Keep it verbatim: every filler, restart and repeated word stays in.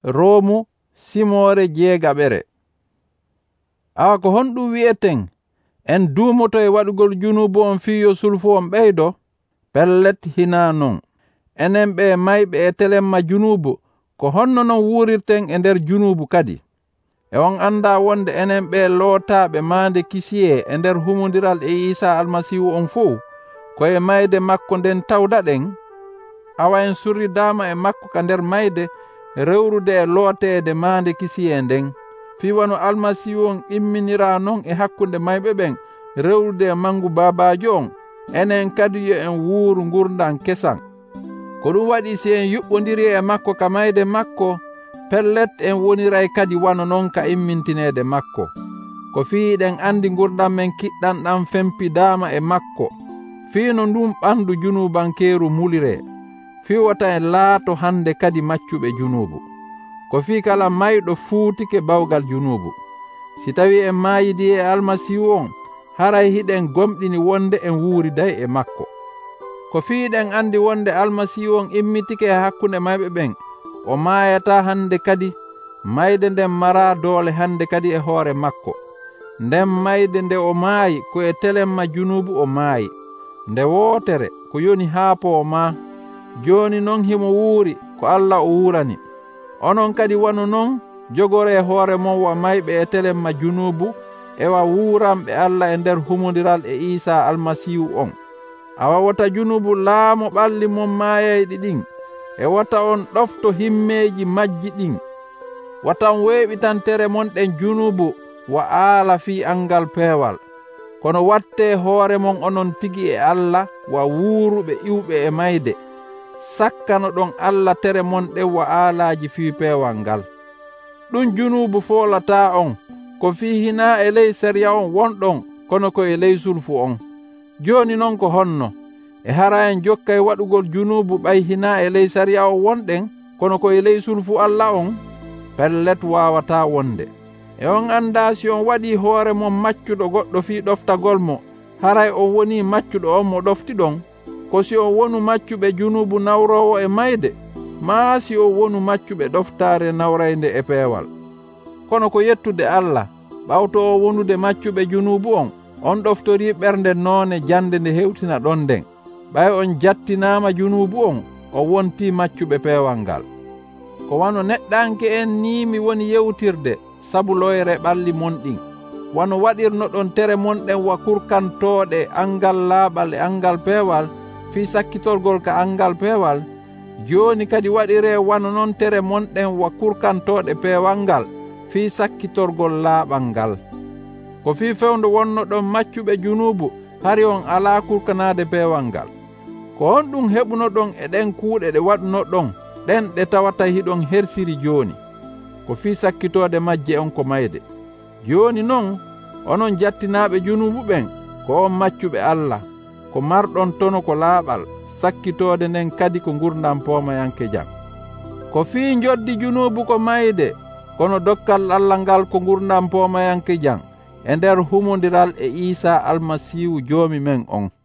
Roomu simore jeegaɓere. Awa ko honɗum wi'eten en duumoto e waɗugol junubu on fiyo sulfu on ɓeydo? Pellet hina non. Enen ɓe mayɓe e telemma junubu ko honno non wurirten e nder junubu kadi. E on anda wonde enen ɓe lootaɓe maande kisiye e nder humondiral e Isa almasihu on fuu koye mayde makko nden tawdaɗen. Awa en surridama e makko ka nder mayde rewrude e looteede maande kisiye nden. Fi wano almasihu on imminira non e hakkunde mayɓe ɓen rewrude e mangu babajo on, enen kadi yo en wuuru gurdan kesan. Ko ɗum waɗi si en yuɓɓodiri e makko ka mayde makko, pellet en woniray kadi wano non ka immintinede makko. Ko fiiɗen andi gurdam men kiɗɗanɗam fempidama e makko. Fiino ndum ɓandu junubankeeru mulire. Fiwata en laato hande kadi maccuɓe junubu. Ko fi kala mayɗo fuutike bawgal junubu. Si tawi en maayidi e almasihu on, haray hiɗen gomɗini wonde en wuuriday e makko. Ko fiiɗen andi wonde almasihu on immitike e hakkunde mayɓe ɓen, o maayata hande kadi, mayde nden mara doole hande kadi e hoore makko. Nden mayde nde o maayi ko e telemma junubu o maayi. Nde wootere ko yoni haapo o maa. Joni non himo wuuri ko Allah o wurani. Onon kadi wano non jogore hoore mon wa mayɓe e telemma junubu ewa wuuramɓe Allah e nder humondiral e Isa almasihu on. Awa wota junubu laamo ɓalli mon maayayɗi ɗin, e wata on ɗofto himmeji majji ɗin. Watan weeɓitantere mon ɗen junubu wa aala fi angal peewal. Kono watte hoore mon onon tigi e Allah wa wuuruɓe iwɓe e mayde. Sakkano ɗon Allah tere mon ɗen wa aalaji fi peewal ngal. Ɗum junubu foolata on, ko fi hina e ley sariya on wonɗon, kono ko e ley sulfu on. Joni non ko honno, e hara en jokkay waɗugol junubu ɓay hina e ley sariya on wonɗen, kono ko e ley sulfu Allah on? Pellet wawata wonde. E on anda si on waɗi hoore mon maccuɗo goɗɗo fi ɗoftagol mo, haray on woni maccuɗo on mo ɗofti ɗon. Ko si on wonu maccuɓe junubu nawrowo e mayde, maa si on wonu maccuɓe ɗoftare nawrayde e peewal. Kono ko yettude Allah, ɓawto o wonude maccuɓe junubu on, on ɗoftori ɓernde noone jande nde hewtina ɗon nden. Ɓay on jattinama junubu on, o wonti maccuɓe peewal ngal. Ko wano neɗɗanke en ni mi woni yewtirde, sabu loyre ɓalli mon ɗin. Wano waɗirno ɗon tere mon ɗen wa kurkantoɗe angal laaɓal e angal peewal, fi sakkitorgol ka angal peewal. Joni kadi waɗire wano non tere mon ɗen wa kurkantoɗe peewal ngal, fi sakkitorgol laaɓal ngal. Ko fi fewndo wonno ɗon maccuɓe junubu, hari on ala kurkanade peewal ngal. Ko on ɗum heɓuno ɗon e ɗen kuuɗe ɗe waɗuno ɗon, ɗen ɗe tawata hiɗon hersiri joni. Ko fi sakkitode majje on ko mayde. Joni non, onon jattinaɓe junubu ɓen, ko on maccuɓe Allah, ko marɗon tono ko laaɓal, sakkitode nden kadi ko gurdam pomayanke jam. Ko fi joddi junubu ko mayde, kono dokkal Allah ngal ko gurdam pomayanke jam, e nder humondiral e Isa almasihu joomi men on.